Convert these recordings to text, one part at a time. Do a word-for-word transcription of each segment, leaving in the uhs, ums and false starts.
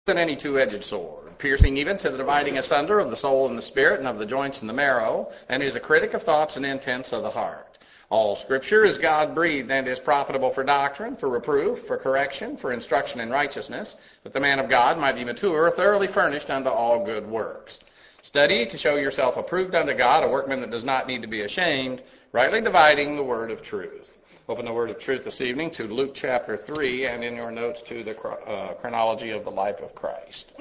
than any two-edged sword, piercing even to the dividing asunder of the soul and the spirit and of the joints and the marrow, and is a critic of thoughts and intents of the heart. All Scripture is God-breathed and is profitable for doctrine, for reproof, for correction, for instruction in righteousness, that the man of God might be mature, thoroughly furnished unto all good works. Study to show yourself approved unto God, a workman that does not need to be ashamed, rightly dividing the word of truth. Open the word of truth this evening to Luke chapter three, and in your notes to the uh, chronology of the life of Christ.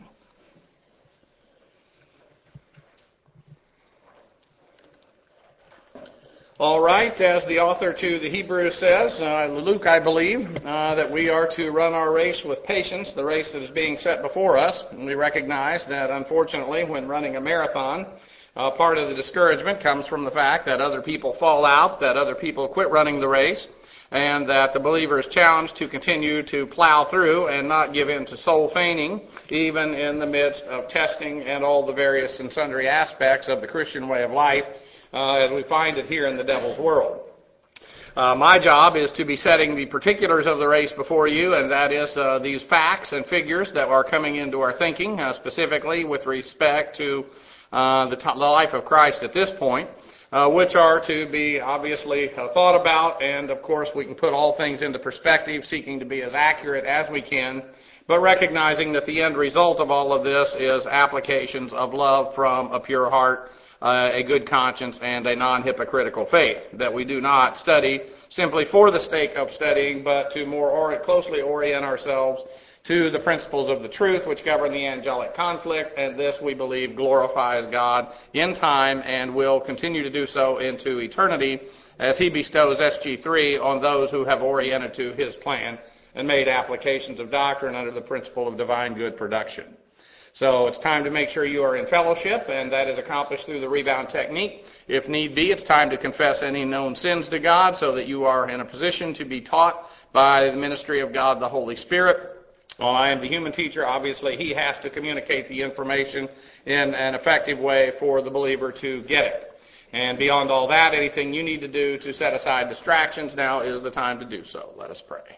All right, as the author to the Hebrews says, uh, Luke, I believe, uh, that we are to run our race with patience, the race that is being set before us. And we recognize that, unfortunately, when running a marathon, uh, part of the discouragement comes from the fact that other people fall out, that other people quit running the race, and that the believer is challenged to continue to plow through and not give in to soul feigning, even in the midst of testing and all the various and sundry aspects of the Christian way of life, Uh, as we find it here in the devil's world. Uh, my job is to be setting the particulars of the race before you, and that is uh, these facts and figures that are coming into our thinking, uh, specifically with respect to uh, the, t- the life of Christ at this point, uh, which are to be obviously uh, thought about, and of course we can put all things into perspective, seeking to be as accurate as we can, but recognizing that the end result of all of this is applications of love from a pure heart, Uh, a good conscience, and a non-hypocritical faith, that we do not study simply for the sake of studying, but to more or- closely orient ourselves to the principles of the truth which govern the angelic conflict, and this, we believe, glorifies God in time and will continue to do so into eternity as He bestows S G three on those who have oriented to His plan and made applications of doctrine under the principle of divine good production. So it's time to make sure you are in fellowship, and that is accomplished through the rebound technique. If need be, it's time to confess any known sins to God so that you are in a position to be taught by the ministry of God, the Holy Spirit. While I am the human teacher, obviously He has to communicate the information in an effective way for the believer to get it. And beyond all that, anything you need to do to set aside distractions, now is the time to do so. Let us pray.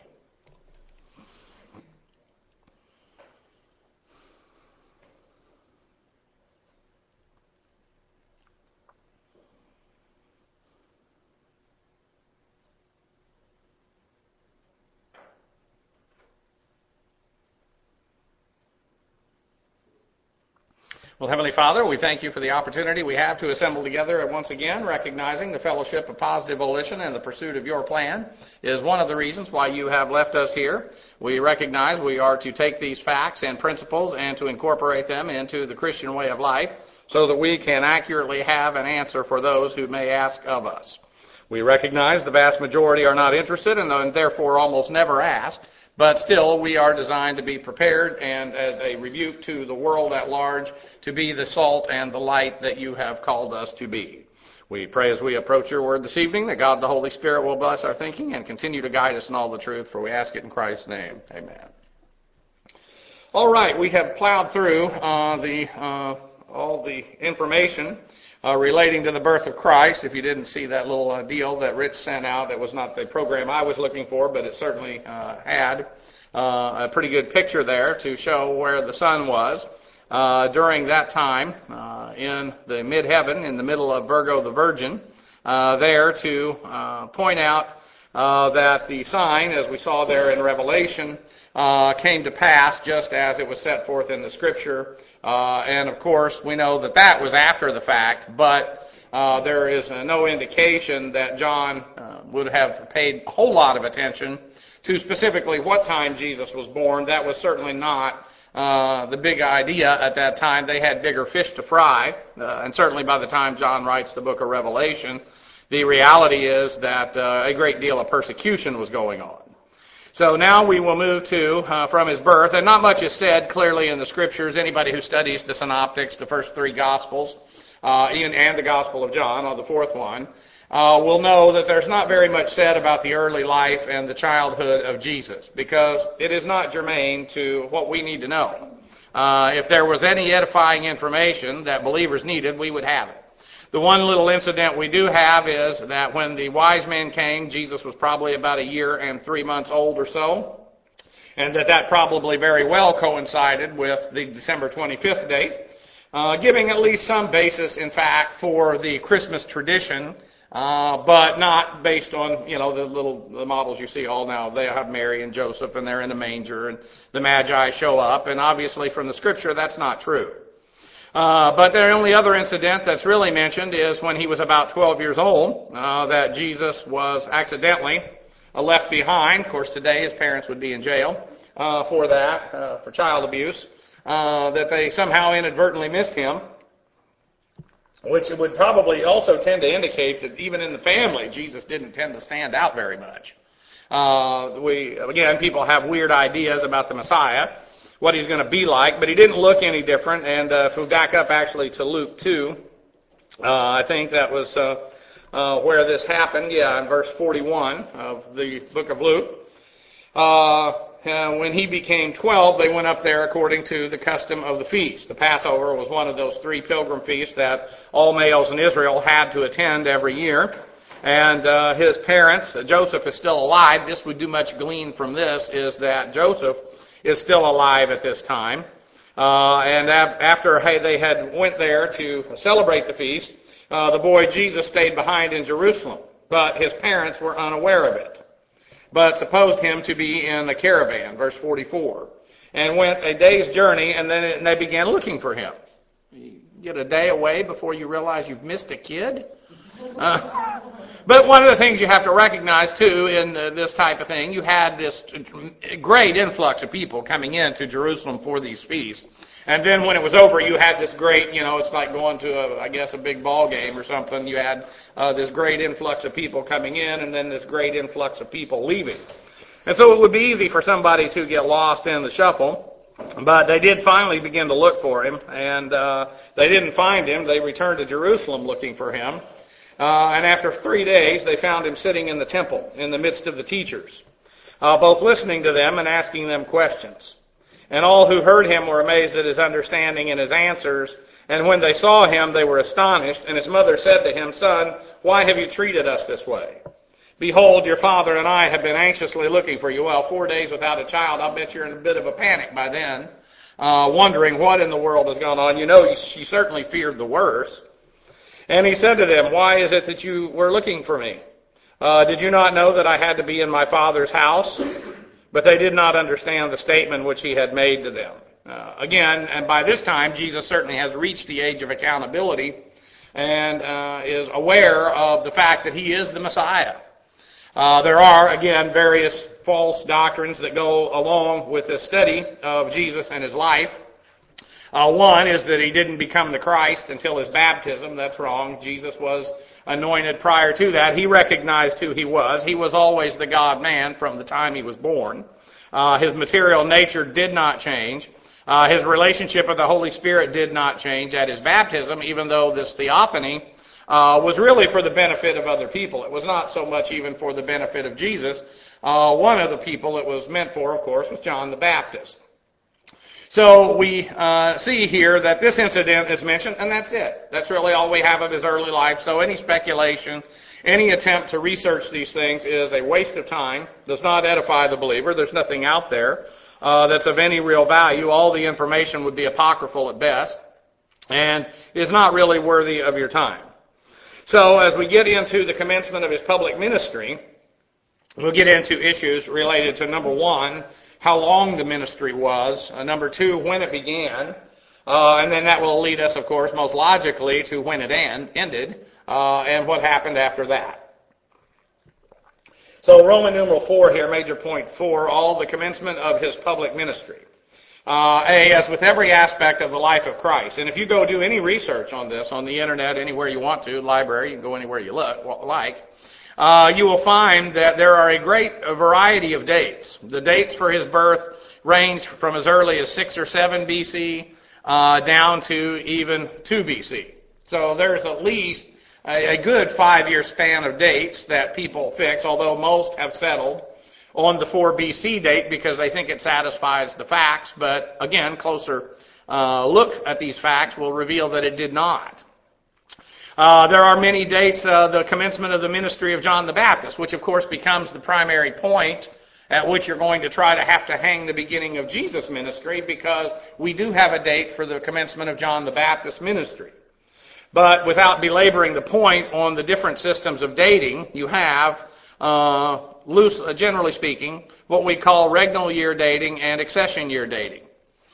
Well, Heavenly Father, we thank you for the opportunity we have to assemble together once again, recognizing the fellowship of positive volition and the pursuit of your plan is one of the reasons why you have left us here. We recognize we are to take these facts and principles and to incorporate them into the Christian way of life so that we can accurately have an answer for those who may ask of us. We recognize the vast majority are not interested and therefore almost never ask. But still, we are designed to be prepared and as a rebuke to the world at large to be the salt and the light that you have called us to be. We pray as we approach your word this evening that God the Holy Spirit will bless our thinking and continue to guide us in all the truth, for we ask it in Christ's name. Amen. All right, we have plowed through uh, the uh, all the information Uh, relating to the birth of Christ. If you didn't see that little uh, deal that Rich sent out, that was not the program I was looking for, but it certainly uh, had uh, a pretty good picture there to show where the sun was uh, during that time uh, in the mid-heaven, in the middle of Virgo the Virgin, uh, there to uh, point out uh, that the sign, as we saw there in Revelation, Uh, came to pass just as it was set forth in the Scripture. Uh, and, of course, we know that that was after the fact, but uh, there is uh, no indication that John uh, would have paid a whole lot of attention to specifically what time Jesus was born. That was certainly not uh, the big idea at that time. They had bigger fish to fry, uh, and certainly by the time John writes the book of Revelation, the reality is that uh, a great deal of persecution was going on. So now we will move to, uh, from his birth, and not much is said clearly in the Scriptures. Anybody who studies the synoptics, the first three Gospels, uh, and the Gospel of John, or the fourth one, uh, will know that there's not very much said about the early life and the childhood of Jesus, because it is not germane to what we need to know. Uh, if there was any edifying information that believers needed, we would have it. The one little incident we do have is that when the wise men came, Jesus was probably about a year and three months old or so. and that that probably very well coincided with the December twenty-fifth date, uh, giving at least some basis, in fact, for the Christmas tradition, uh, but not based on, you know, the little the models you see all now. They have Mary and Joseph, and they're in the manger, and the Magi show up, and obviously from the Scripture that's not true. Uh, but the only other incident that's really mentioned is when he was about twelve years old, uh, that Jesus was accidentally uh, left behind. Of course, today his parents would be in jail uh, for that, uh, for child abuse, uh, that they somehow inadvertently missed him, which would probably also tend to indicate that even in the family, Jesus didn't tend to stand out very much. Uh, we, again, people have weird ideas about the Messiah, what he's going to be like, but he didn't look any different. And uh, if we back up actually to Luke two, uh, I think that was uh, uh, where this happened. Yeah, in verse forty-one of the book of Luke. Uh, uh, when he became twelve, they went up there according to the custom of the feast. The Passover was one of those three pilgrim feasts that all males in Israel had to attend every year. And uh, his parents, Joseph is still alive. This we do much glean from this is that Joseph is still alive at this time. Uh, and ab- after hey, they had went there to celebrate the feast, uh, the boy Jesus stayed behind in Jerusalem. But his parents were unaware of it, but supposed him to be in the caravan, verse forty-four, and went a day's journey, and then it, they began looking for him. You get a day away before you realize you've missed a kid? Uh, But one of the things you have to recognize, too, in uh, this type of thing, you had this great influx of people coming into Jerusalem for these feasts. And then when it was over, you had this great, you know, it's like going to, a, I guess, a big ball game or something. You had uh, this great influx of people coming in, and then this great influx of people leaving. And so it would be easy for somebody to get lost in the shuffle. But they did finally begin to look for him, and uh, they didn't find him. They returned to Jerusalem looking for him. Uh, and after three days, they found him sitting in the temple in the midst of the teachers, uh, both listening to them and asking them questions. And all who heard him were amazed at his understanding and his answers. And when they saw him, they were astonished. And his mother said to him, "Son, why have you treated us this way? Behold, your father and I have been anxiously looking for you." Well, four days without a child, I'll bet you're in a bit of a panic by then, uh, wondering what in the world has gone on. You know, she certainly feared the worst. And he said to them, "Why is it that you were looking for me? Uh, did you not know that I had to be in my Father's house?" But they did not understand the statement which he had made to them. Uh, again, and by this time, Jesus certainly has reached the age of accountability and uh, is aware of the fact that he is the Messiah. Uh, there are, again, various false doctrines that go along with this study of Jesus and his life. Uh, one is that he didn't become the Christ until his baptism. That's wrong. Jesus was anointed prior to that. He recognized who he was. He was always the God-man from the time he was born. Uh, his material nature did not change. Uh, his relationship with the Holy Spirit did not change at his baptism, even though this theophany uh, was really for the benefit of other people. It was not so much even for the benefit of Jesus. Uh, one of the people it was meant for, of course, was John the Baptist. So we uh, see here that this incident is mentioned, and that's it. That's really all we have of his early life. So any speculation, any attempt to research these things is a waste of time, does not edify the believer. There's nothing out there uh, that's of any real value. All the information would be apocryphal at best, and is not really worthy of your time. So as we get into the commencement of his public ministry, we'll get into issues related to, number one, how long the ministry was, uh, number two, when it began, uh, and then that will lead us, of course, most logically to when it end, ended, uh, and what happened after that. So Roman numeral four here, major point four, all the commencement of his public ministry. Uh, A, as with every aspect of the life of Christ, and if you go do any research on this on the internet, anywhere you want to, library, you can go anywhere you look, like, Uh, you will find that there are a great variety of dates. The dates for his birth range from as early as six or seven B C uh, down to even two B C. So there's at least a, a good five-year span of dates that people fix, although most have settled on the four B C date because they think it satisfies the facts. But again, closer uh, look at these facts will reveal that it did not. Uh, there are many dates, uh, the commencement of the ministry of John the Baptist, which of course becomes the primary point at which you're going to try to have to hang the beginning of Jesus' ministry, because we do have a date for the commencement of John the Baptist's ministry. But without belaboring the point on the different systems of dating, you have, uh, loose, uh, generally speaking, what we call regnal year dating and accession year dating.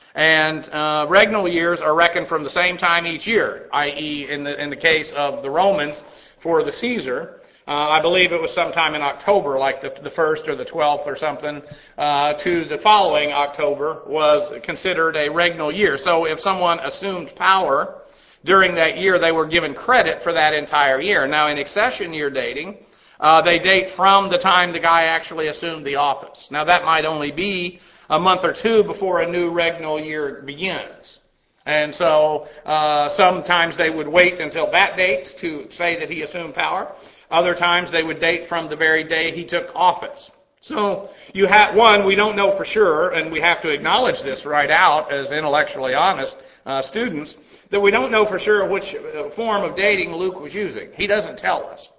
And uh, regnal years are reckoned from the same time each year, that is, in the in the case of the Romans for the Caesar, uh, I believe it was sometime in October, like the, the first or the twelfth or something, uh, to the following October was considered a regnal year. So if someone assumed power during that year, they were given credit for that entire year. Now, in accession year dating, uh, they date from the time the guy actually assumed the office. Now, that might only be a month or two before a new regnal year begins. And so uh, sometimes they would wait until that date to say that he assumed power. Other times they would date from the very day he took office. So you have, one, we don't know for sure, and we have to acknowledge this right out as intellectually honest uh, students, that we don't know for sure which uh, form of dating Luke was using. He doesn't tell us.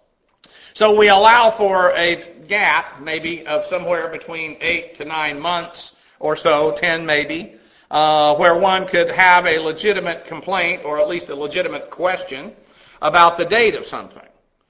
So we allow for a gap, maybe, of somewhere between eight to nine months or so, ten maybe, uh, where one could have a legitimate complaint, or at least a legitimate question, about the date of something.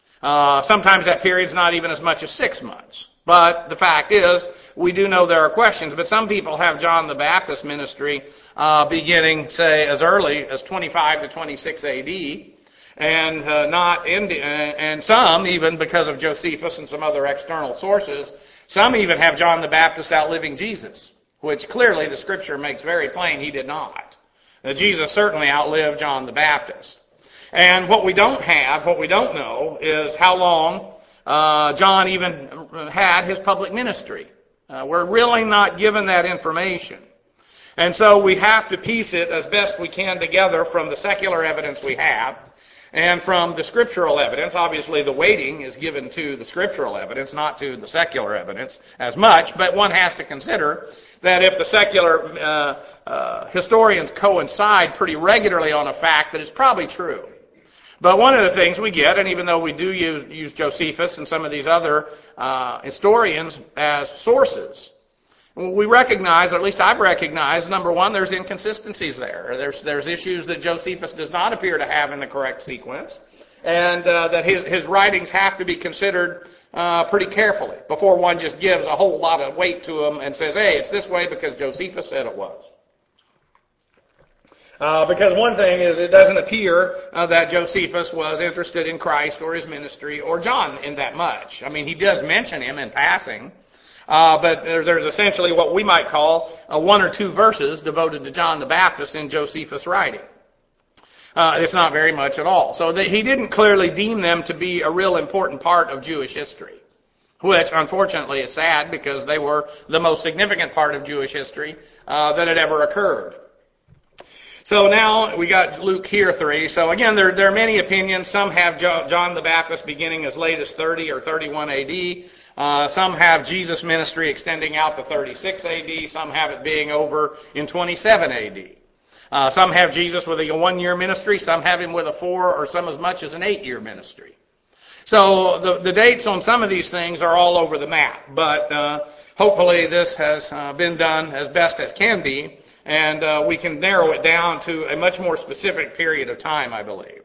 Uh, sometimes that period's not even as much as six months. But the fact is, we do know there are questions, but some people have John the Baptist ministry uh, beginning, say, as early as twenty-five to twenty-six A D, and uh, not in, and some, even because of Josephus and some other external sources, some even have John the Baptist outliving Jesus, which clearly the Scripture makes very plain he did not. Now, Jesus certainly outlived John the Baptist. And what we don't have, what we don't know, is how long uh, John even had his public ministry. Uh, we're really not given that information. And so we have to piece it as best we can together from the secular evidence we have and from the scriptural evidence. Obviously, the weighting is given to the scriptural evidence, not to the secular evidence as much, but one has to consider that if the secular uh, uh, historians coincide pretty regularly on a fact, that it's probably true. But one of the things we get, and even though we do use, use Josephus and some of these other uh, historians as sources, we recognize, or at least I've recognized, number one, there's inconsistencies there. There's there's issues that Josephus does not appear to have in the correct sequence, and uh, that his, his writings have to be considered uh, pretty carefully before one just gives a whole lot of weight to them and says, hey, it's this way because Josephus said it was. Uh, because one thing is, it doesn't appear uh, that Josephus was interested in Christ or his ministry or John in that much. I mean, he does mention him in passing, uh, but there's, there's essentially what we might call uh, one or two verses devoted to John the Baptist in Josephus' writing. Uh, it's not very much at all. So that he didn't clearly deem them to be a real important part of Jewish history, which unfortunately is sad because they were the most significant part of Jewish history uh, that had ever occurred. So now we got Luke here three. So again, there, there are many opinions. Some have John the Baptist beginning as late as thirty or thirty-one A D. Uh, some have Jesus' ministry extending out to thirty-six A D. Some have it being over in twenty-seven A D. Uh, some have Jesus with a one-year ministry. Some have him with a four or some as much as an eight-year ministry. So the, the dates on some of these things are all over the map. But uh, hopefully this has uh, been done as best as can be. And uh, we can narrow it down to a much more specific period of time, I believe.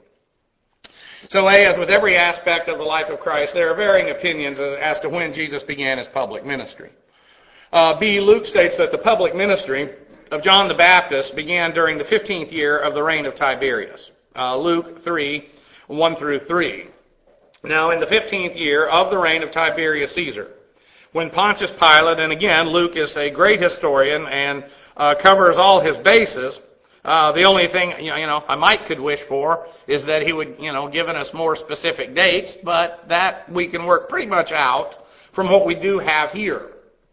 So A, as with every aspect of the life of Christ, there are varying opinions as to when Jesus began his public ministry. Uh, B, Luke states that the public ministry of John the Baptist began during the fifteenth year of the reign of Tiberius. Uh, Luke three, one through three. Now, in the fifteenth year of the reign of Tiberius Caesar, when Pontius Pilate, and again, Luke is a great historian and uh, covers all his bases. Uh, the only thing, you know, you know, I might could wish for is that he would, you know, given us more specific dates, but that we can work pretty much out from what we do have here.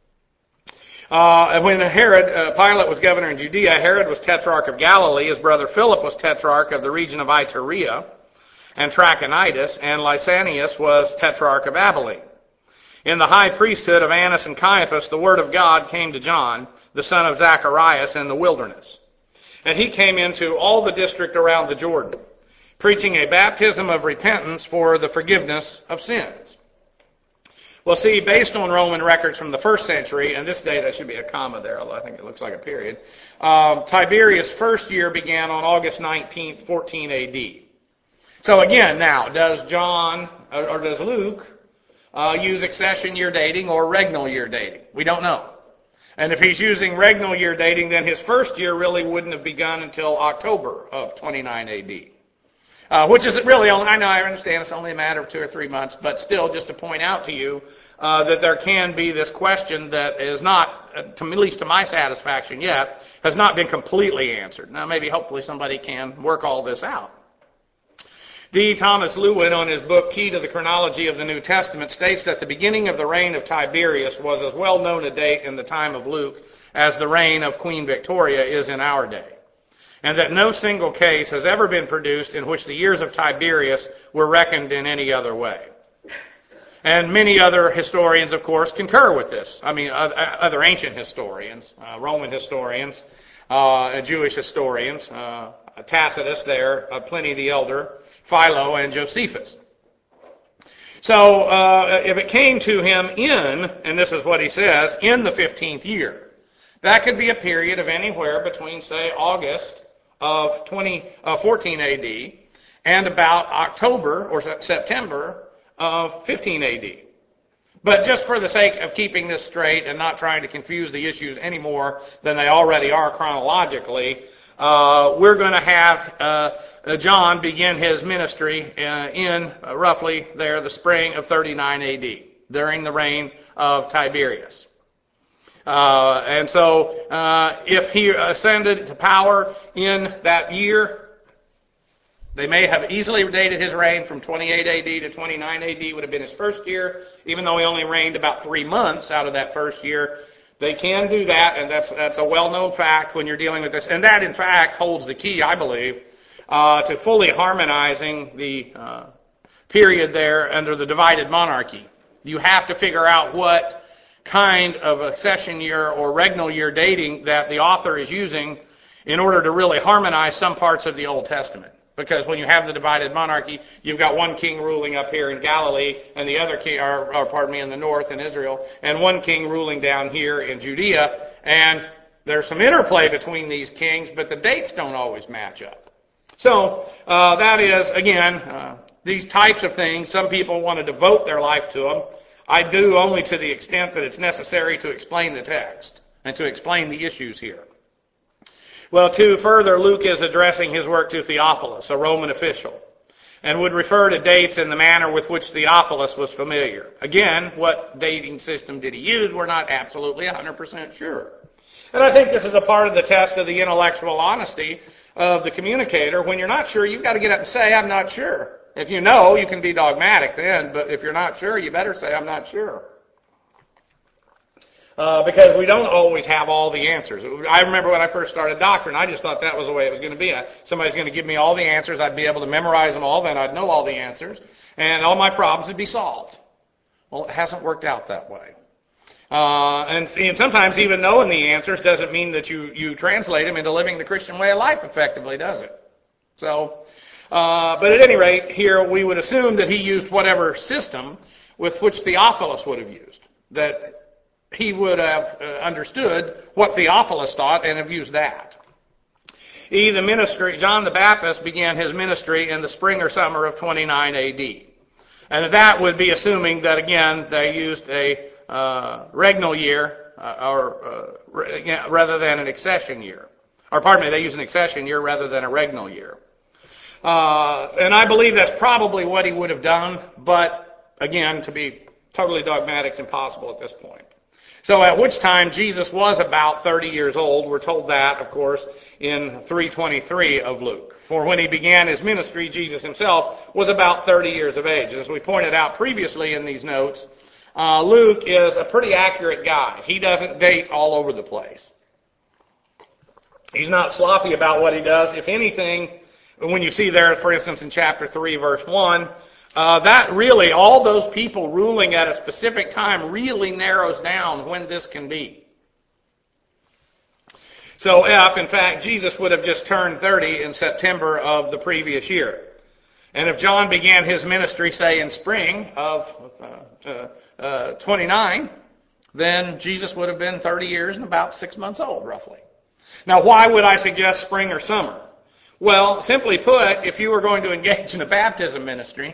Uh, and when Herod, uh, Pilate was governor in Judea, Herod was tetrarch of Galilee, his brother Philip was tetrarch of the region of Iturea and Trachonitis, and Lysanias was tetrarch of Abilene. In the high priesthood of Annas and Caiaphas, the word of God came to John, the son of Zacharias, in the wilderness. And he came into all the district around the Jordan, preaching a baptism of repentance for the forgiveness of sins. Well, see, based on Roman records from the first century, and this day that should be a comma there, although I think it looks like a period, um, Tiberius' first year began on August nineteenth, fourteen A D. So again, now, does John, or, or does Luke, uh, use accession year dating or regnal year dating? We don't know. And if he's using regnal year dating, then his first year really wouldn't have begun until October of twenty-nine A D. Uh, which is really only, I know, I understand it's only a matter of two or three months, but still just to point out to you uh, that there can be this question that is not, uh, to, at least to my satisfaction yet, has not been completely answered. Now maybe hopefully somebody can work all this out. D. Thomas Lewin, on his book Key to the Chronology of the New Testament, states that the beginning of the reign of Tiberius was as well known a date in the time of Luke as the reign of Queen Victoria is in our day, and that no single case has ever been produced in which the years of Tiberius were reckoned in any other way. And many other historians, of course, concur with this. I mean, other ancient historians, uh, Roman historians, uh, Jewish historians, uh, Tacitus there, uh, Pliny the Elder, Philo, and Josephus. So, uh, if it came to him in, and this is what he says, in the fifteenth year, that could be a period of anywhere between, say, August of twenty, uh, fourteen A D and about October or September of fifteen A D. But just for the sake of keeping this straight and not trying to confuse the issues any more than they already are chronologically, uh, we're going to have uh, John begin his ministry uh, in uh, roughly there the spring of thirty-nine A D, during the reign of Tiberius. Uh, and so, uh, if he ascended to power in that year, they may have easily dated his reign from twenty-eight A D to twenty-nine A D would have been his first year, even though he only reigned about three months out of that first year. They can do that, and that's that's a well-known fact when you're dealing with this. And that, in fact, holds the key, I believe, uh, to fully harmonizing the uh, period there under the divided monarchy. You have to figure out what kind of accession year or regnal year dating that the author is using in order to really harmonize some parts of the Old Testament. Because when you have the divided monarchy, you've got one king ruling up here in Galilee, and the other king, or, or pardon me, in the north in Israel, and one king ruling down here in Judea. And there's some interplay between these kings, but the dates don't always match up. So uh, that is, again, uh, these types of things. Some people want to devote their life to them. I do only to the extent that it's necessary to explain the text and to explain the issues here. Well, to further, Luke is addressing his work to Theophilus, a Roman official, and would refer to dates in the manner with which Theophilus was familiar. Again, what dating system did he use? We're not absolutely one hundred percent sure. And I think this is a part of the test of the intellectual honesty of the communicator. When you're not sure, you've got to get up and say, I'm not sure. If you know, you can be dogmatic then, but if you're not sure, you better say, I'm not sure. Uh, because we don't always have all the answers. I remember when I first started doctrine, I just thought that was the way it was going to be. Somebody's going to give me all the answers, I'd be able to memorize them all, then I'd know all the answers, and all my problems would be solved. Well, it hasn't worked out that way. Uh, and, and sometimes even knowing the answers doesn't mean that you, you translate them into living the Christian way of life effectively, does it? So, uh, but at any rate, here we would assume that he used whatever system with which Theophilus would have used. That he would have uh, understood what Theophilus thought and have used that. E, the ministry, John the Baptist began his ministry in the spring or summer of twenty-nine A D. And that would be assuming that, again, they used a uh, regnal year uh, or uh, re- rather than an accession year. Or pardon me, they use an accession year rather than a regnal year. Uh, and I believe that's probably what he would have done, but again, to be totally dogmatic is impossible at this point. So at which time Jesus was about thirty years old. We're told that, of course, in three twenty-three of Luke. For when he began his ministry, Jesus himself was about thirty years of age. As we pointed out previously in these notes, uh, Luke is a pretty accurate guy. He doesn't date all over the place. He's not sloppy about what he does. If anything, when you see there, for instance, in chapter three, verse one, Uh, that really, all those people ruling at a specific time really narrows down when this can be. So if, in fact, Jesus would have just turned thirty in September of the previous year, and if John began his ministry, say, in spring of uh, uh, uh, twenty-nine, then Jesus would have been thirty years and about six months old, roughly. Now, why would I suggest spring or summer? Well, simply put, if you were going to engage in a baptism ministry,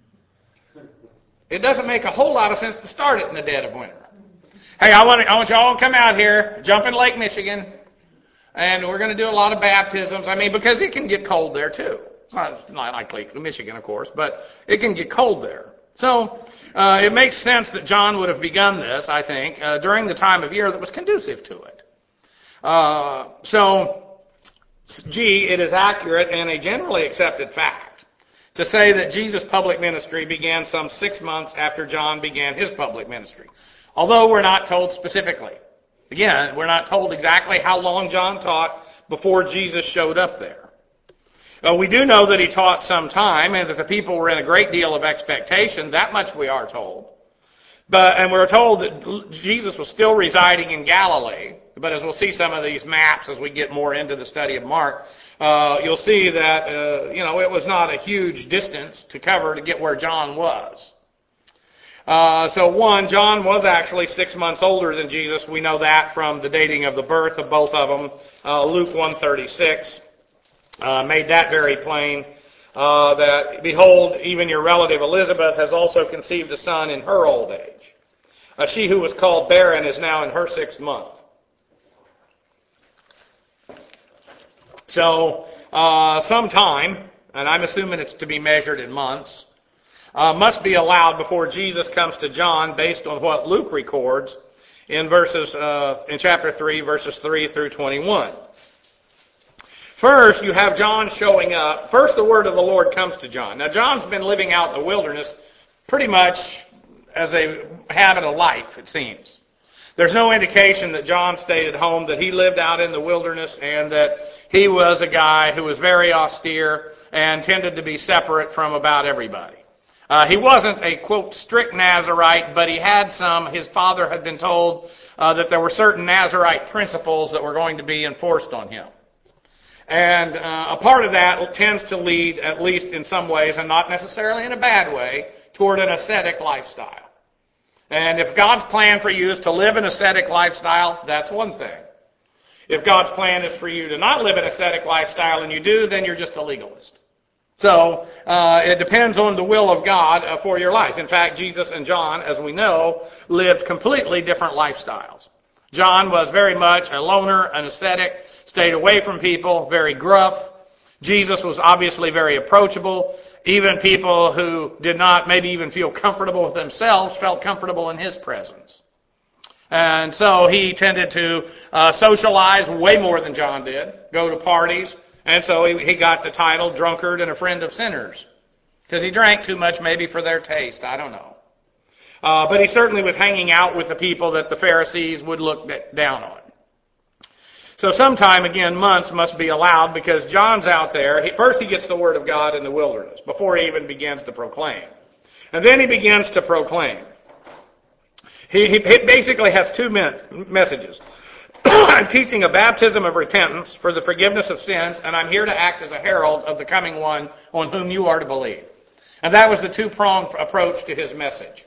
it doesn't make a whole lot of sense to start it in the dead of winter. Hey, I want, I want you all to come out here, jump in Lake Michigan, and we're going to do a lot of baptisms. I mean, because it can get cold there, too. It's not, not like Lake Michigan, of course, but it can get cold there. So uh, it makes sense that John would have begun this, I think, uh, during the time of year that was conducive to it. Uh, so, G, it is accurate and a generally accepted fact to say that Jesus' public ministry began some six months after John began his public ministry. Although we're not told specifically. Again, we're not told exactly how long John taught before Jesus showed up there. Uh, we do know that he taught some time and that the people were in a great deal of expectation. That much we are told. But, and we're told that Jesus was still residing in Galilee. But as we'll see some of these maps as we get more into the study of Mark, uh, you'll see that, uh, you know, it was not a huge distance to cover to get where John was. Uh, so one, John was actually six months older than Jesus. We know that from the dating of the birth of both of them. Uh, Luke one thirty-six uh, made that very plain. Uh, that, behold, even your relative Elizabeth has also conceived a son in her old age. Uh, she who was called barren is now in her sixth month. So, uh, sometime, and I'm assuming it's to be measured in months, uh, must be allowed before Jesus comes to John based on what Luke records in verses, uh, in chapter three, verses three through twenty-one. First, you have John showing up. First, the word of the Lord comes to John. Now, John's been living out in the wilderness pretty much as a habit of life, it seems. There's no indication that John stayed at home, that he lived out in the wilderness, and that he was a guy who was very austere and tended to be separate from about everybody. Uh, he wasn't a, quote, strict Nazirite, but he had some. His father had been told uh, that there were certain Nazirite principles that were going to be enforced on him. And uh, a part of that tends to lead, at least in some ways, and not necessarily in a bad way, toward an ascetic lifestyle. And if God's plan for you is to live an ascetic lifestyle, that's one thing. If God's plan is for you to not live an ascetic lifestyle and you do, then you're just a legalist. So uh, it depends on the will of God uh, for your life. In fact, Jesus and John, as we know, lived completely different lifestyles. John was very much a loner, an ascetic, stayed away from people, very gruff. Jesus was obviously very approachable. Even people who did not maybe even feel comfortable with themselves felt comfortable in his presence. And so he tended to uh, socialize way more than John did, go to parties, and so he, he got the title drunkard and a friend of sinners. Because he drank too much maybe for their taste, I don't know. Uh, but he certainly was hanging out with the people that the Pharisees would look down on. So sometime, again, months must be allowed because John's out there. He, first he gets the word of God in the wilderness before he even begins to proclaim. And then he begins to proclaim. He, he, he basically has two men, messages. I'm teaching a baptism of repentance for the forgiveness of sins, and I'm here to act as a herald of the coming one on whom you are to believe. And that was the two-pronged approach to his message.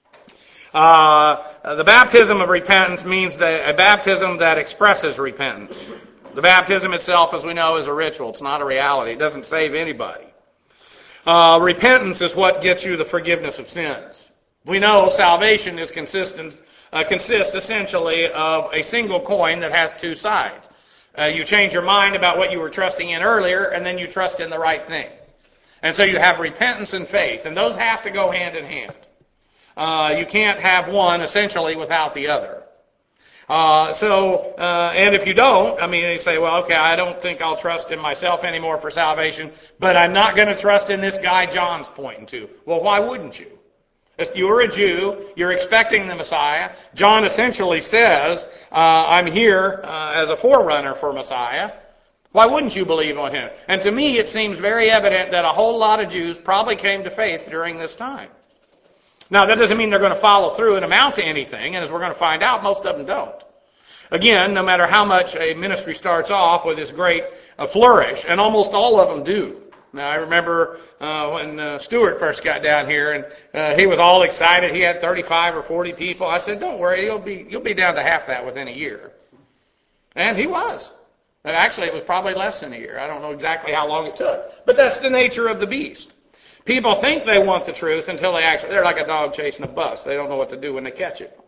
Uh, the baptism of repentance means that a baptism that expresses repentance. The baptism itself, as we know, is a ritual. It's not a reality. It doesn't save anybody. Uh, repentance is what gets you the forgiveness of sins. We know salvation is consistent, uh, consists essentially of a single coin that has two sides. Uh, you change your mind about what you were trusting in earlier, and then you trust in the right thing. And so you have repentance and faith, and those have to go hand in hand. Uh, you can't have one essentially without the other. Uh, so, uh, and if you don't, I mean, you say, well, okay, I don't think I'll trust in myself anymore for salvation, but I'm not going to trust in this guy John's pointing to. Well, why wouldn't you? You're a Jew. You're expecting the Messiah. John essentially says, uh, I'm here uh, as a forerunner for Messiah. Why wouldn't you believe on him? And to me, it seems very evident that a whole lot of Jews probably came to faith during this time. Now, that doesn't mean they're going to follow through and amount to anything, and as we're going to find out, most of them don't. Again, no matter how much a ministry starts off with this great uh, flourish, and almost all of them do, Now, I remember uh, when uh, Stuart first got down here, and uh, he was all excited. He had thirty-five or forty people. I said, "Don't worry, you'll be you'll be down to half that within a year." And he was. And actually, it was probably less than a year. I don't know exactly how long it took, but that's the nature of the beast. People think they want the truth until they actually, they're like a dog chasing a bus. They don't know what to do when they catch it.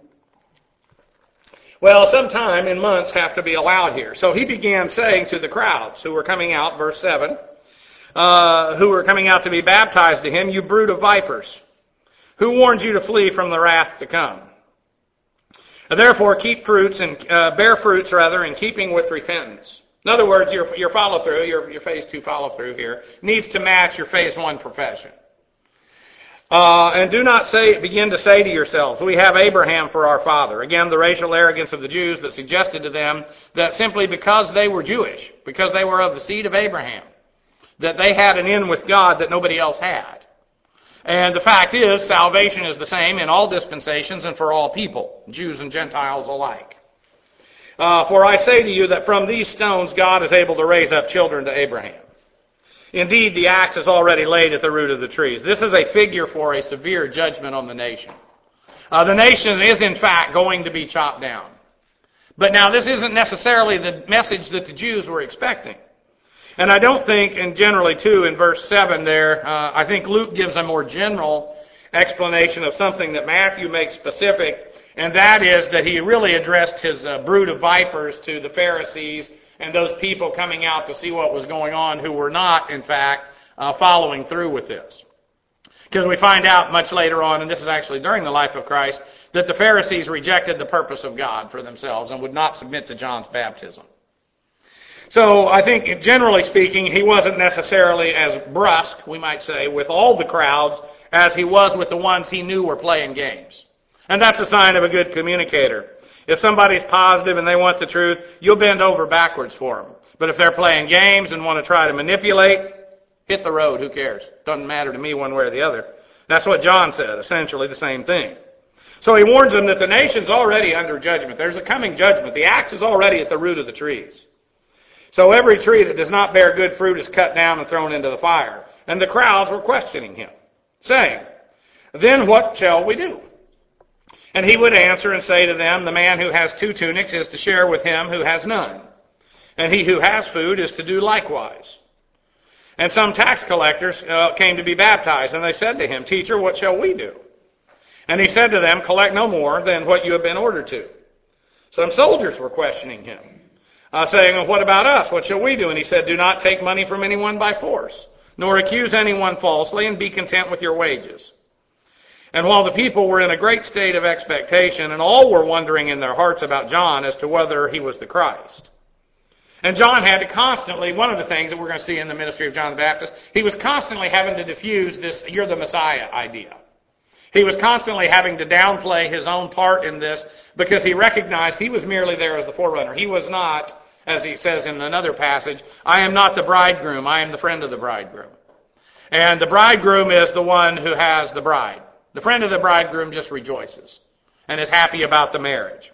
Well, some time in months have to be allowed here. So he began saying to the crowds who were coming out, verse seven, uh, who were coming out to be baptized to him, "You brood of vipers, who warned you to flee from the wrath to come? Therefore, keep fruits and uh, bear fruits rather in keeping with repentance." In other words, your your follow through, your your phase two follow through here needs to match your phase one profession. Uh, and do not say begin to say to yourselves, "We have Abraham for our father." Again, the racial arrogance of the Jews that suggested to them that simply because they were Jewish, because they were of the seed of Abraham, that they had an in with God that nobody else had. And the fact is, salvation is the same in all dispensations and for all people, Jews and Gentiles alike. Uh, for I say to you that from these stones God is able to raise up children to Abraham. Indeed, the axe is already laid at the root of the trees. This is a figure for a severe judgment on the nation. Uh, the nation is, in fact, going to be chopped down. But now, this isn't necessarily the message that the Jews were expecting. And I don't think, and generally, too, in verse seven there, uh, I think Luke gives a more general explanation of something that Matthew makes specific, and that is that he really addressed his uh, brood of vipers to the Pharisees and those people coming out to see what was going on who were not, in fact, uh, following through with this. Because we find out much later on, and this is actually during the life of Christ, that the Pharisees rejected the purpose of God for themselves and would not submit to John's baptism. So I think, generally speaking, he wasn't necessarily as brusque, we might say, with all the crowds as he was with the ones he knew were playing games. And that's a sign of a good communicator. If somebody's positive and they want the truth, you'll bend over backwards for them. But if they're playing games and want to try to manipulate, hit the road, who cares? Doesn't matter to me one way or the other. That's what John said, essentially the same thing. So he warns them that the nation's already under judgment. There's a coming judgment. The axe is already at the root of the trees. So every tree that does not bear good fruit is cut down and thrown into the fire. And the crowds were questioning him, saying, "Then what shall we do?" And he would answer and say to them, "The man who has two tunics is to share with him who has none. And he who has food is to do likewise." And some tax collectors uh, came to be baptized, and they said to him, "Teacher, what shall we do?" And he said to them, "Collect no more than what you have been ordered to." Some soldiers were questioning him, uh, saying, "Well, what about us? What shall we do?" And he said, "Do not take money from anyone by force, nor accuse anyone falsely, and be content with your wages." And while the people were in a great state of expectation, and all were wondering in their hearts about John as to whether he was the Christ. And John had to constantly, one of the things that we're going to see in the ministry of John the Baptist, he was constantly having to diffuse this, "you're the Messiah" idea. He was constantly having to downplay his own part in this because he recognized he was merely there as the forerunner. He was not, as he says in another passage, "I am not the bridegroom, I am the friend of the bridegroom." And the bridegroom is the one who has the bride. The friend of the bridegroom just rejoices and is happy about the marriage.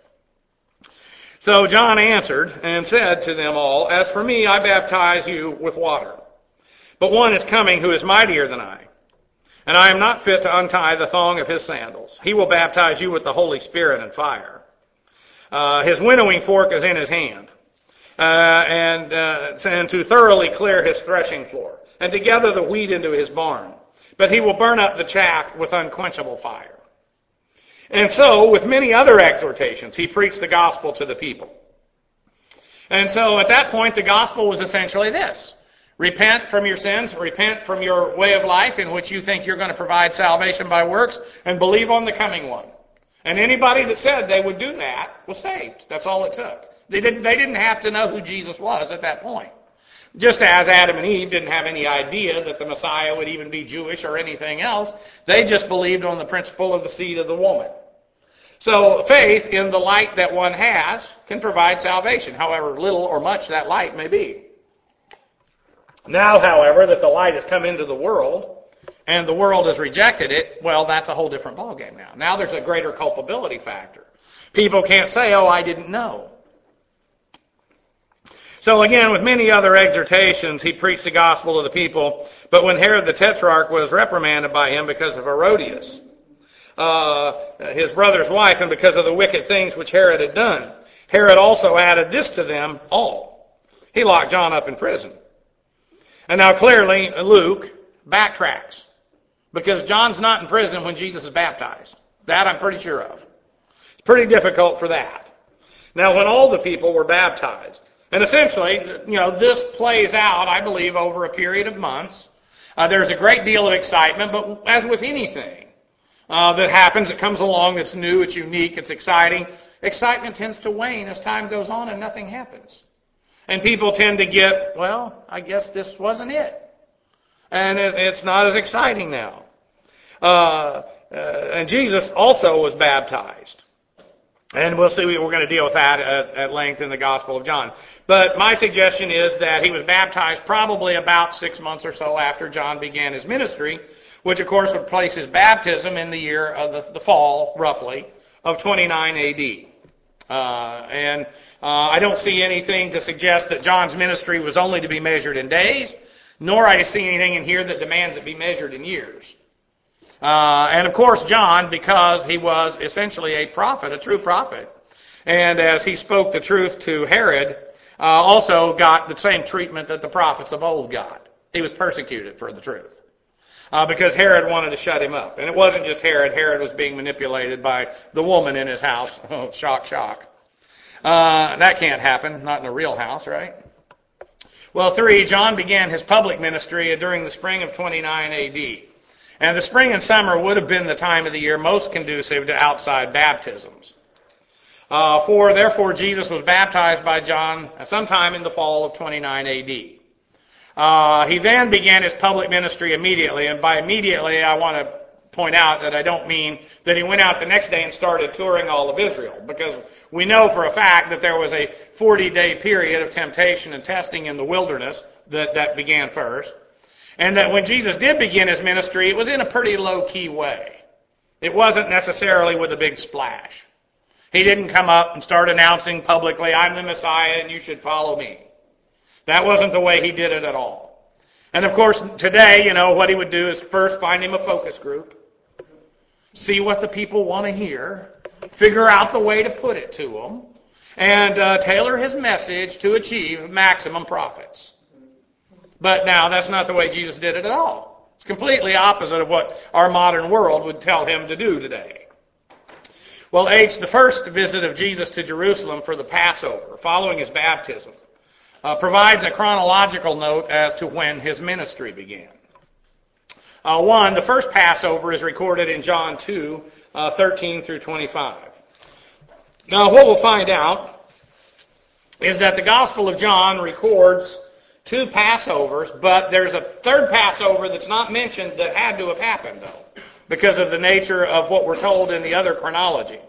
So John answered and said to them all, "As for me, I baptize you with water. But one is coming who is mightier than I, and I am not fit to untie the thong of his sandals. He will baptize you with the Holy Spirit and fire. Uh, his winnowing fork is in his hand, uh, and, uh, and to thoroughly clear his threshing floor, and to gather the wheat into his barn. But he will burn up the chaff with unquenchable fire." And so, with many other exhortations, he preached the gospel to the people. And so, at that point, the gospel was essentially this. Repent from your sins, repent from your way of life in which you think you're going to provide salvation by works, and believe on the coming one. And anybody that said they would do that was saved. That's all it took. They didn't, they didn't have to know who Jesus was at that point. Just as Adam and Eve didn't have any idea that the Messiah would even be Jewish or anything else, they just believed on the principle of the seed of the woman. So faith in the light that one has can provide salvation, however little or much that light may be. Now, however, that the light has come into the world and the world has rejected it, well, that's a whole different ballgame now. Now there's a greater culpability factor. People can't say, "Oh, I didn't know." So again, with many other exhortations, he preached the gospel to the people. But when Herod the Tetrarch was reprimanded by him because of Herodias, uh, his brother's wife, and because of the wicked things which Herod had done, Herod also added this to them all. He locked John up in prison. And now clearly Luke backtracks, because John's not in prison when Jesus is baptized. That I'm pretty sure of. It's pretty difficult for that. Now, when all the people were baptized, and essentially, you know, this plays out, I believe, over a period of months. Uh, there's a great deal of excitement, but as with anything uh, that happens, it comes along that's new, it's unique, it's exciting, excitement tends to wane as time goes on and nothing happens. And people tend to get, well, I guess this wasn't it. And it, it's not as exciting now. Uh, uh, and Jesus also was baptized. And we'll see, we're going to deal with that at, at length in the Gospel of John. But my suggestion is that he was baptized probably about six months or so after John began his ministry, which of course would place his baptism in the year of the, the fall, roughly, of twenty-nine A D. Uh, and uh, I don't see anything to suggest that John's ministry was only to be measured in days, nor I see anything in here that demands it be measured in years. Uh, and of course, John, because he was essentially a prophet, a true prophet, and as he spoke the truth to Herod, uh, also got the same treatment that the prophets of old got. He was persecuted for the truth, uh, because Herod wanted to shut him up. And it wasn't just Herod. Herod was being manipulated by the woman in his house. Oh, shock, shock. Uh, that can't happen, not in a real house, right? Well, three, John began his public ministry during the spring of twenty-nine A D. And the spring and summer would have been the time of the year most conducive to outside baptisms. Uh, for, therefore, Jesus was baptized by John sometime in the fall of twenty-nine A D. Uh, he then began his public ministry immediately, and by immediately I want to point out that I don't mean that he went out the next day and started touring all of Israel, because we know for a fact that there was a forty-day period of temptation and testing in the wilderness that, that began first. And that when Jesus did begin his ministry, it was in a pretty low-key way. It wasn't necessarily with a big splash. He didn't come up and start announcing publicly, I'm the Messiah and you should follow me. That wasn't the way he did it at all. And of course, today, you know, what he would do is first find him a focus group, see what the people want to hear, figure out the way to put it to them, and uh, tailor his message to achieve maximum profits. But now, that's not the way Jesus did it at all. It's completely opposite of what our modern world would tell him to do today. Well, H, the first visit of Jesus to Jerusalem for the Passover, following his baptism, uh, provides a chronological note as to when his ministry began. Uh, one, the first Passover is recorded in John two, uh, thirteen through twenty-five. Now, what we'll find out is that the Gospel of John records two Passovers, but there's a third Passover that's not mentioned that had to have happened, though, because of the nature of what we're told in the other chronology.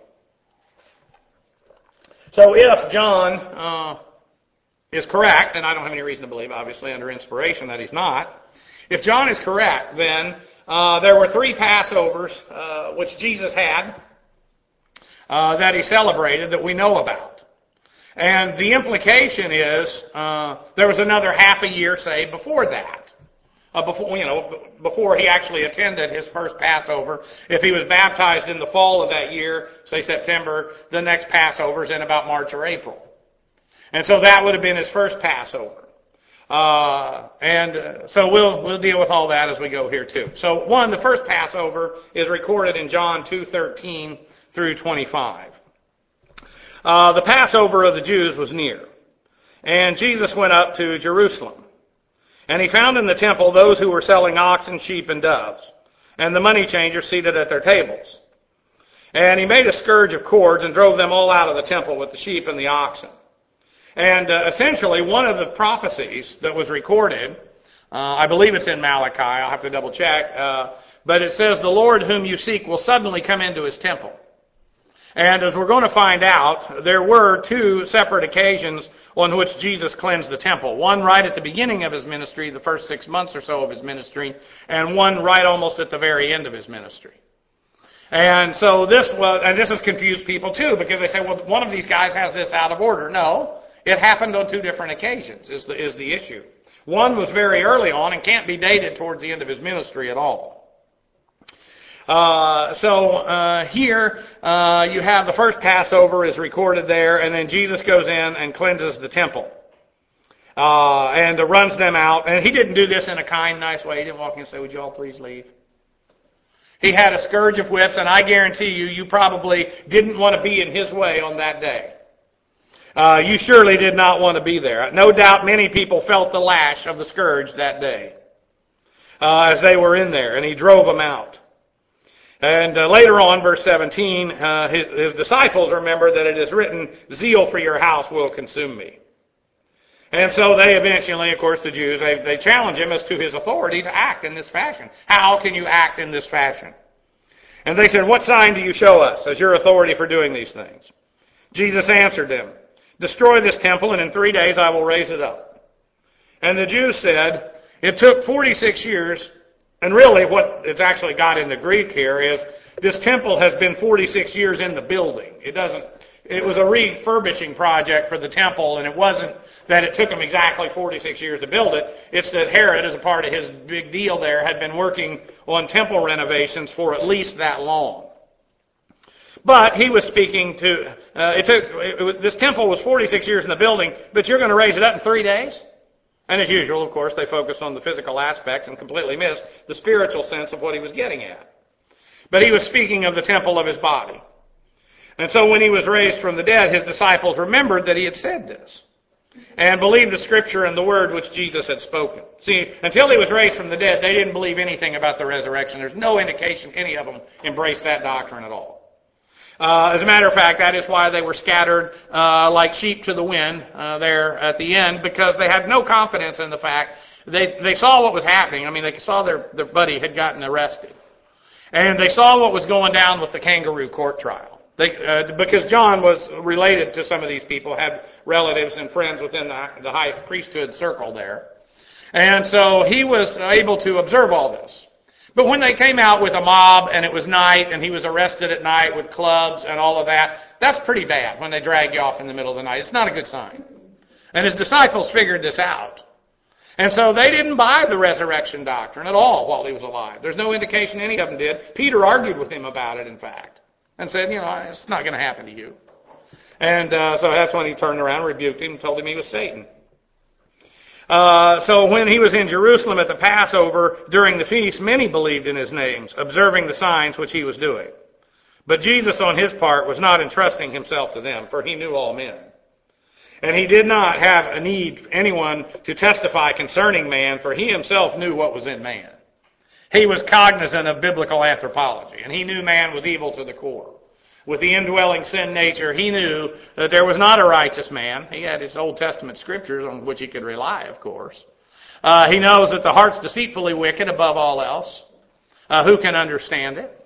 So if John uh, is correct, and I don't have any reason to believe, obviously, under inspiration that he's not, if John is correct, then uh, there were three Passovers uh, which Jesus had uh, that he celebrated that we know about. And the implication is uh, there was another half a year, say, before that, uh, before you know, before he actually attended his first Passover. If he was baptized in the fall of that year, say September, the next Passover is in about March or April, and so that would have been his first Passover. Uh, and uh, so we'll we'll deal with all that as we go here too. So one, the first Passover is recorded in John two thirteen through twenty-five. Uh, the Passover of the Jews was near, and Jesus went up to Jerusalem. And he found in the temple those who were selling oxen, sheep, and doves, and the money changers seated at their tables. And he made a scourge of cords and drove them all out of the temple with the sheep and the oxen. And uh, essentially, one of the prophecies that was recorded, uh, I believe it's in Malachi, I'll have to double check, uh, but it says, the Lord whom you seek will suddenly come into his temple. And as we're going to find out, there were two separate occasions on which Jesus cleansed the temple. One right at the beginning of his ministry, the first six months or so of his ministry, and one right almost at the very end of his ministry. And so this was, and this has confused people too, because they say, well, one of these guys has this out of order. No, It happened on two different occasions is the, is the issue. One was very early on and can't be dated towards the end of his ministry at all. Uh, so uh, here uh, you have the first Passover is recorded there, and then Jesus goes in and cleanses the temple uh, and uh, runs them out. And he didn't do this in a kind, nice way. He didn't walk in and say, "Would you all please leave?" He had a scourge of whips, and I guarantee you, you probably didn't want to be in his way on that day. Uh, you surely did not want to be there. No doubt many people felt the lash of the scourge that day uh, as they were in there, and he drove them out. And uh, later on, verse seventeen, uh, his, his disciples remember that it is written, "Zeal for your house will consume me." And so they eventually, of course, the Jews, they, they challenge him as to his authority to act in this fashion. How can you act in this fashion? And they said, "What sign do you show us as your authority for doing these things?" Jesus answered them, "Destroy this temple, and in three days I will raise it up." And the Jews said, it took forty-six years. And really what it's actually got in the Greek here is this temple has been forty-six years in the building. It doesn't, it was a refurbishing project for the temple, and it wasn't that it took them exactly forty-six years to build it. It's that Herod, as a part of his big deal there, had been working on temple renovations for at least that long. But he was speaking to, uh, it took, it, this temple was forty-six years in the building, but you're going to raise it up in three days? And as usual, of course, they focused on the physical aspects and completely missed the spiritual sense of what he was getting at. But he was speaking of the temple of his body. And so when he was raised from the dead, his disciples remembered that he had said this and believed the scripture and the word which Jesus had spoken. See, until he was raised from the dead, they didn't believe anything about the resurrection. There's no indication any of them embraced that doctrine at all. Uh, as a matter of fact, that is why they were scattered uh, like sheep to the wind uh, there at the end, because they had no confidence in the fact they they saw what was happening. I mean, they saw their their buddy had gotten arrested, and they saw what was going down with the kangaroo court trial. They, uh, because John was related to some of these people, had relatives and friends within the, the high priesthood circle there, and so he was able to observe all this. But when they came out with a mob and it was night and he was arrested at night with clubs and all of that, that's pretty bad when they drag you off in the middle of the night. It's not a good sign. And his disciples figured this out. And so they didn't buy the resurrection doctrine at all while he was alive. There's no indication any of them did. Peter argued with him about it, in fact, and said, you know, it's not going to happen to you. And uh, so that's when he turned around, rebuked him, and told him he was Satan. Uh, so when he was in Jerusalem at the Passover during the feast, many believed in his names, observing the signs which he was doing. But Jesus, on his part, was not entrusting himself to them, for he knew all men. And he did not have a need anyone to testify concerning man, for he himself knew what was in man. He was cognizant of biblical anthropology, and he knew man was evil to the core. With the indwelling sin nature, he knew that there was not a righteous man. He had his Old Testament scriptures on which he could rely, of course. Uh, he knows that the heart's deceitfully wicked above all else. Uh, who can understand it?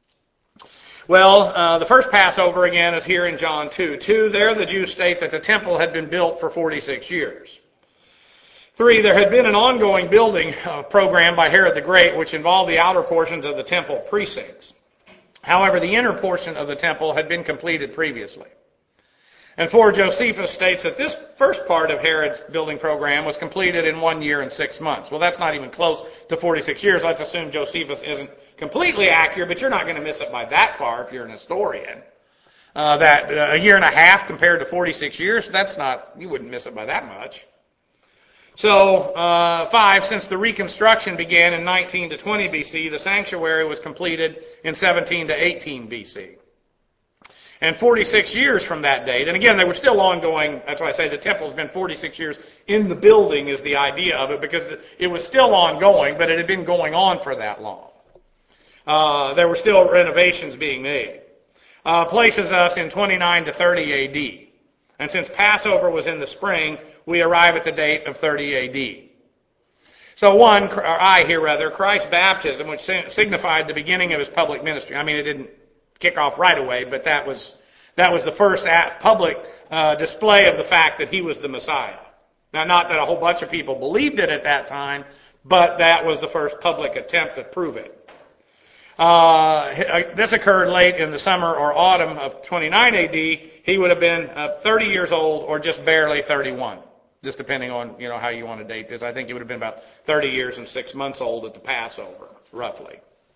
Well, uh, the first Passover, again, is here in John two. Two, there the Jews state that the temple had been built for forty-six years. Three, there had been an ongoing building uh, program by Herod the Great, which involved the outer portions of the temple precincts. However, the inner portion of the temple had been completed previously. And four, Josephus states that this first part of Herod's building program was completed in one year and six months. Well, that's not even close to forty-six years. Let's assume Josephus isn't completely accurate, but you're not going to miss it by that far if you're an historian. Uh, that uh, a year and a half compared to forty-six years, that's not, you wouldn't miss it by that much. So, uh, five, since the reconstruction began in nineteen to twenty B C, the sanctuary was completed in seventeen to eighteen B C. And forty-six years from that date, and again, they were still ongoing, that's why I say the temple's been forty-six years in the building is the idea of it, because it was still ongoing, but it had been going on for that long. Uh, there were still renovations being made. Uh, places us in twenty-nine to thirty A D. And since Passover was in the spring, we arrive at the date of thirty A D. So one, or I here rather, Christ's baptism, which signified the beginning of his public ministry. I mean, it didn't kick off right away, but that was that was the first public uh, display of the fact that he was the Messiah. Now, not that a whole bunch of people believed it at that time, but that was the first public attempt to prove it. Uh, this occurred late in the summer or autumn of twenty-nine A D. He would have been uh, thirty years old or just barely thirty-one, just depending on, you know, how you want to date this. I think he would have been about thirty years and six months old at the Passover, roughly.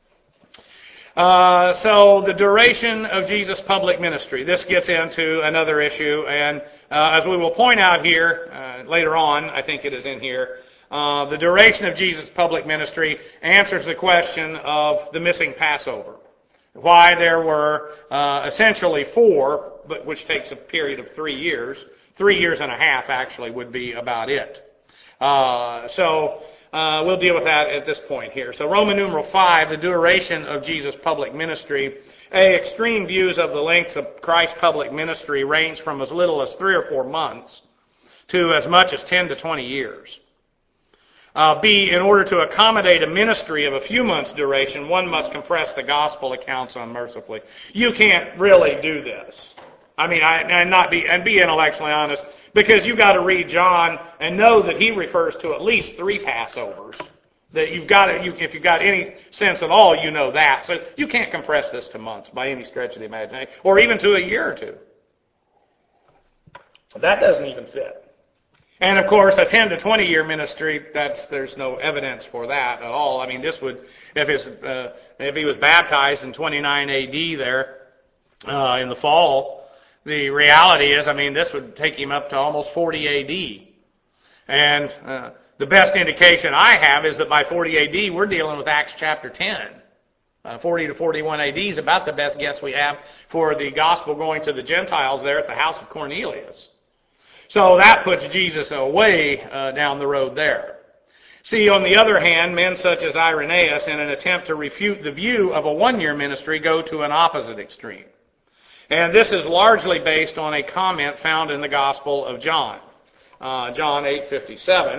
Uh, so the duration of Jesus' public ministry. This gets into another issue, and uh, as we will point out here uh, later on, I think it is in here, uh, the duration of Jesus' public ministry answers the question of the missing Passover. Why there were uh, essentially four, but which takes a period of three years. Three years and a half, actually, would be about it. Uh, so... Uh, we'll deal with that at this point here. So Roman numeral five, the duration of Jesus' public ministry. A, extreme views of the lengths of Christ's public ministry range from as little as three or four months to as much as ten to twenty years. Uh, B, in order to accommodate a ministry of a few months' duration, one must compress the gospel accounts unmercifully. You can't really do this. I mean, I, and not be and be intellectually honest, because you've got to read John and know that he refers to at least three Passovers. That you've got to, you, if you've got any sense at all, you know that. So you can't compress this to months by any stretch of the imagination, or even to a year or two. That doesn't even fit. And of course, a ten to twenty year ministry, that's there's no evidence for that at all. I mean, this would, if his, uh, if he was baptized in twenty-nine A D there uh, in the fall. The reality is, I mean, this would take him up to almost forty A D. And uh, the best indication I have is that by forty A D, we're dealing with Acts chapter ten. Uh, forty to forty-one A D is about the best guess we have for the gospel going to the Gentiles there at the house of Cornelius. So that puts Jesus away uh, down the road there. See, on the other hand, men such as Irenaeus, in an attempt to refute the view of a one-year ministry, go to an opposite extreme. And this is largely based on a comment found in the Gospel of John, uh, John eight fifty-seven.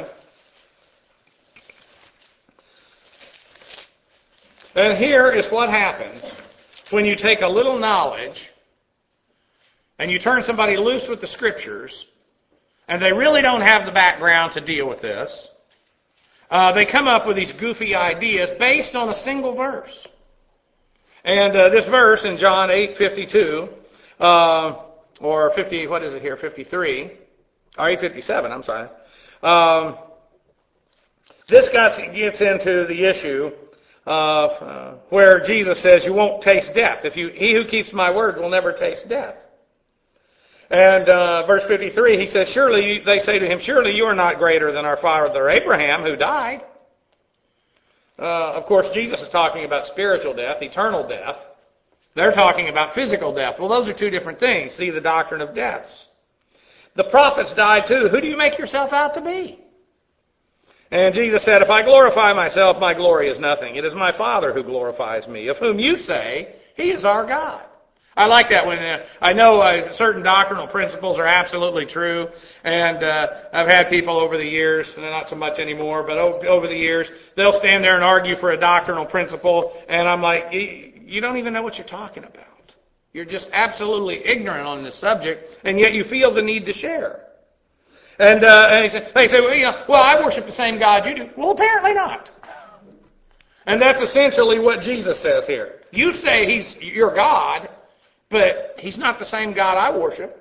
And here is what happens when you take a little knowledge and you turn somebody loose with the Scriptures, and they really don't have the background to deal with this. Uh, they come up with these goofy ideas based on a single verse. And uh, this verse in John eight fifty-two, uh, or fifty, what is it here, fifty-three, or eight fifty-seven, I'm sorry. Um, this gets, gets into the issue of uh, where Jesus says, you won't taste death. If you, he who keeps my word will never taste death. And uh, verse fifty-three, he says, surely, they say to him, surely you are not greater than our father Abraham who died. Uh, of course, Jesus is talking about spiritual death, eternal death. They're talking about physical death. Well, those are two different things. See the doctrine of deaths. The prophets died too. Who do you make yourself out to be? And Jesus said, if I glorify myself, my glory is nothing. It is my Father who glorifies me, of whom you say, he is our God. I like that when uh, I know uh, certain doctrinal principles are absolutely true, and uh, I've had people over the years, not so much anymore, but over the years, they'll stand there and argue for a doctrinal principle, and I'm like, you don't even know what you're talking about. You're just absolutely ignorant on this subject, and yet you feel the need to share. And, uh, and they say, they say well, you know, well, I worship the same God you do. Well, apparently not. And that's essentially what Jesus says here. You say he's your God, but he's not the same God I worship.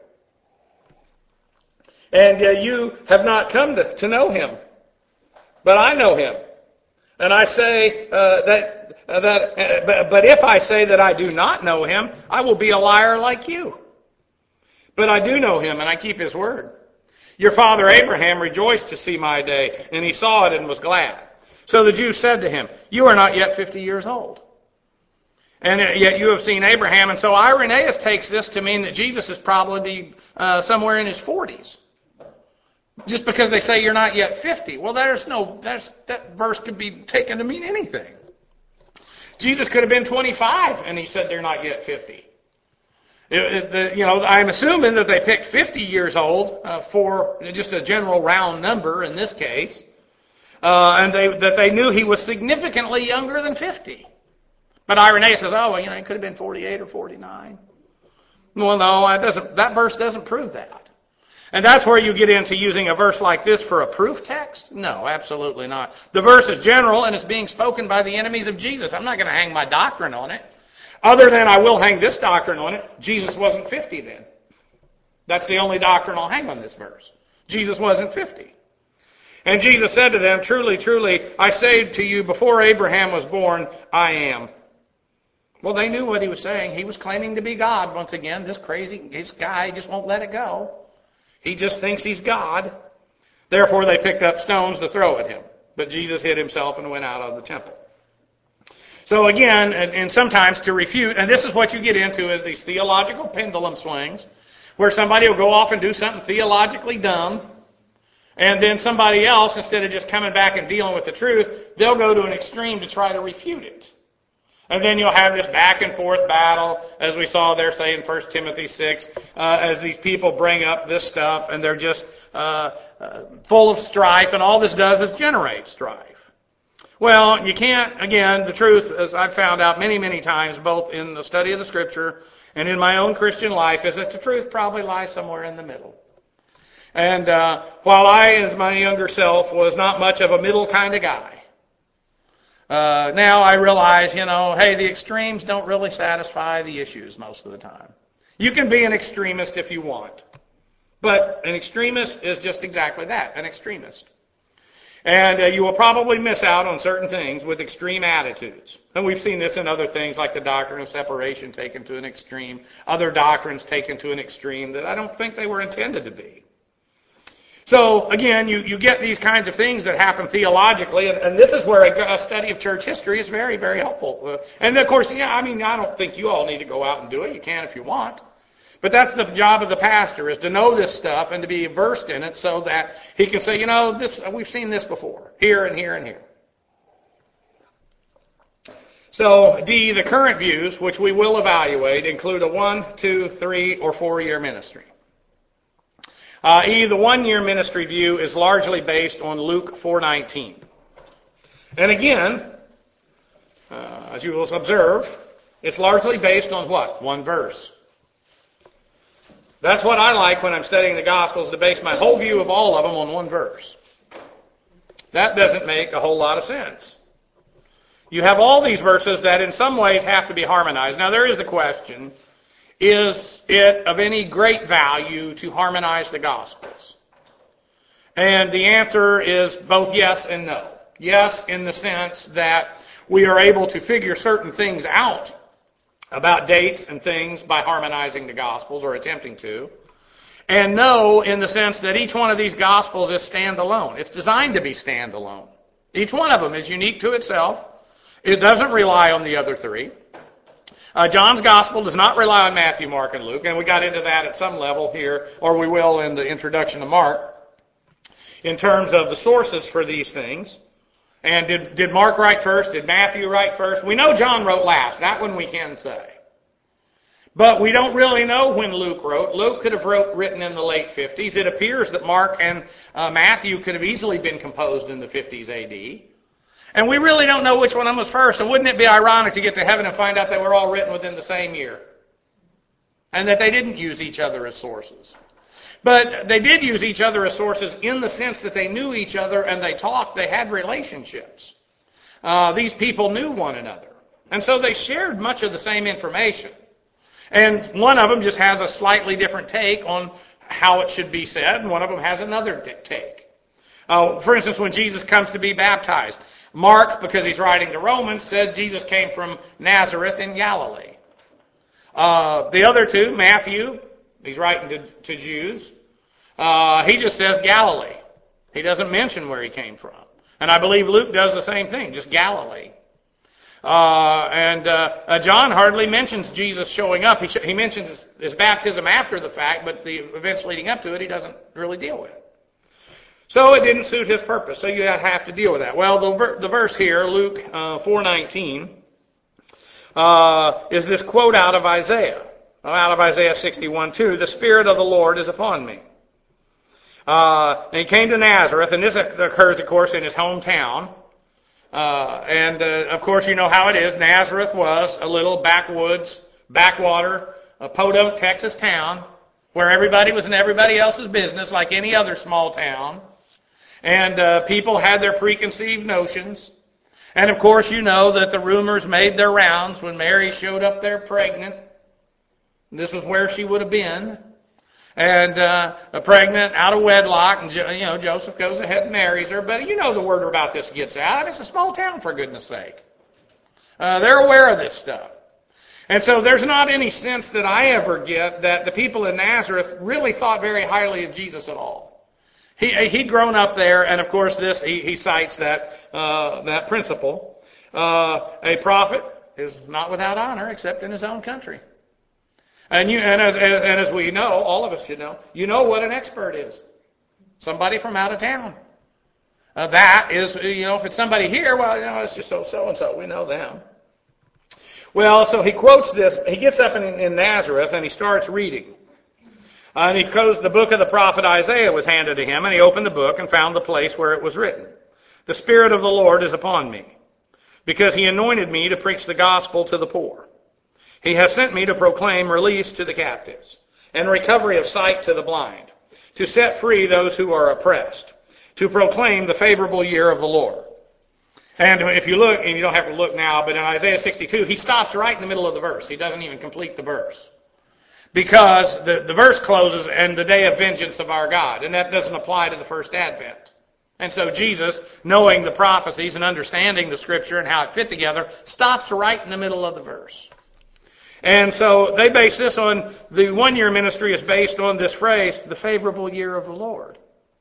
And uh, you have not come to, to know him. But I know him. And I say uh, that, uh, that uh, but, but if I say that I do not know him, I will be a liar like you. But I do know him, and I keep his word. Your father Abraham rejoiced to see my day, and he saw it and was glad. So the Jews said to him, you are not yet fifty years old. And yet you have seen Abraham. And so Irenaeus takes this to mean that Jesus is probably uh, somewhere in his forties. Just because they say you're not yet fifty. Well, there's no, there's, that verse could be taken to mean anything. Jesus could have been twenty-five and he said they're not yet fifty. It, it, the, you know, I'm assuming that they picked fifty years old uh, for just a general round number in this case. Uh, and they, that they knew he was significantly younger than fifty. But Irenaeus says, oh, well, you know, he could have been forty-eight or forty-nine. Well, no, that doesn't, that verse doesn't prove that. And that's where you get into using a verse like this for a proof text? No, absolutely not. The verse is general and it's being spoken by the enemies of Jesus. I'm not going to hang my doctrine on it. Other than I will hang this doctrine on it. Jesus wasn't fifty then. That's the only doctrine I'll hang on this verse. Jesus wasn't fifty. And Jesus said to them, truly, truly, I say to you, before Abraham was born, I am. Well, they knew what he was saying. He was claiming to be God once again. This crazy this guy just won't let it go. He just thinks he's God. Therefore, they picked up stones to throw at him. But Jesus hid himself and went out of the temple. So again, and, and sometimes to refute, and this is what you get into is these theological pendulum swings, where somebody will go off and do something theologically dumb, and then somebody else, instead of just coming back and dealing with the truth, they'll go to an extreme to try to refute it. And then you'll have this back and forth battle, as we saw there, say in First Timothy six, uh, as these people bring up this stuff, and they're just uh, uh, full of strife, and all this does is generate strife. Well, you can't, again, the truth, as I've found out many, many times, both in the study of the Scripture and in my own Christian life, is that the truth probably lies somewhere in the middle. And uh, while I, as my younger self, was not much of a middle kind of guy, uh, now I realize, you know, hey, the extremes don't really satisfy the issues most of the time. You can be an extremist if you want, but an extremist is just exactly that, an extremist. And uh, you will probably miss out on certain things with extreme attitudes. And we've seen this in other things like the doctrine of separation taken to an extreme, other doctrines taken to an extreme that I don't think they were intended to be. So, again, you, you get these kinds of things that happen theologically, and, and this is where a, a study of church history is very, very helpful. Uh, and, of course, yeah, I mean, I don't think you all need to go out and do it. You can if you want. But that's the job of the pastor, is to know this stuff and to be versed in it so that he can say, you know, this we've seen this before, here and here and here. So, D, the current views, which we will evaluate, include a one, two, three, or four-year ministry. Uh, e, the one-year ministry view is largely based on Luke four nineteen. And again, uh, as you will observe, it's largely based on what? One verse. That's what I like when I'm studying the Gospels, to base my whole view of all of them on one verse. That doesn't make a whole lot of sense. You have all these verses that in some ways have to be harmonized. Now there is the question, is it of any great value to harmonize the Gospels? And the answer is both yes and no. Yes, in the sense that we are able to figure certain things out about dates and things by harmonizing the Gospels, or attempting to. And no, in the sense that each one of these Gospels is standalone. It's designed to be standalone. Each one of them is unique to itself. It doesn't rely on the other three. Uh, John's Gospel does not rely on Matthew, Mark, and Luke, and we got into that at some level here, or we will in the introduction to Mark, in terms of the sources for these things. And did, did Mark write first? Did Matthew write first? We know John wrote last. That one we can say. But we don't really know when Luke wrote. Luke could have wrote, written in the late fifties. It appears that Mark and uh, Matthew could have easily been composed in the fifties A D. And we really don't know which one of them was first. So wouldn't it be ironic to get to heaven and find out they were all written within the same year? And that they didn't use each other as sources. But they did use each other as sources in the sense that they knew each other and they talked, they had relationships. Uh, these people knew one another. And so they shared much of the same information. And one of them just has a slightly different take on how it should be said, and one of them has another take. Uh, for instance, when Jesus comes to be baptized, Mark, because he's writing to Romans, said Jesus came from Nazareth in Galilee. Uh, the other two, Matthew, he's writing to, to Jews, uh, he just says Galilee. He doesn't mention where he came from. And I believe Luke does the same thing, just Galilee. Uh, and uh, uh, John hardly mentions Jesus showing up. He, sh- he mentions his, his baptism after the fact, but the events leading up to it, he doesn't really deal with. So it didn't suit his purpose. So you have to deal with that. Well, the, the verse here, Luke uh, four nineteen, uh, is this quote out of Isaiah. Out of Isaiah sixty-one two, the Spirit of the Lord is upon me. Uh, and he came to Nazareth, and this occurs, of course, in his hometown. Uh, and, uh, of course, you know how it is. Nazareth was a little backwoods, backwater, a podunk Texas town where everybody was in everybody else's business like any other small town. And uh, people had their preconceived notions. And of course, you know that the rumors made their rounds when Mary showed up there pregnant. This was where she would have been. And uh, pregnant, out of wedlock, and you know Joseph goes ahead and marries her. But you know the word about this gets out. It's a small town, for goodness sake. Uh, they're aware of this stuff. And so there's not any sense that I ever get that the people in Nazareth really thought very highly of Jesus at all. He, he'd grown up there, and of course this, he, he cites that, uh, that principle. Uh, a prophet is not without honor except in his own country. And you, and as, as, and as we know, all of us should know, you know what an expert is. Somebody from out of town. Uh, that is, you know, if it's somebody here, well, you know, it's just so, so and so. We know them. Well, so he quotes this. He gets up in, in Nazareth and he starts reading. Uh, and he goes, the book of the prophet Isaiah was handed to him, and he opened the book and found the place where it was written. The Spirit of the Lord is upon me, because he anointed me to preach the gospel to the poor. He has sent me to proclaim release to the captives, and recovery of sight to the blind, to set free those who are oppressed, to proclaim the favorable year of the Lord. And if you look, and you don't have to look now, but in Isaiah sixty-two, he stops right in the middle of the verse. He doesn't even complete the verse. Because the, the verse closes, and the day of vengeance of our God. And that doesn't apply to the first advent. And so Jesus, knowing the prophecies and understanding the scripture and how it fit together, stops right in the middle of the verse. And so they base this on, the one-year ministry is based on this phrase, the favorable year of the Lord.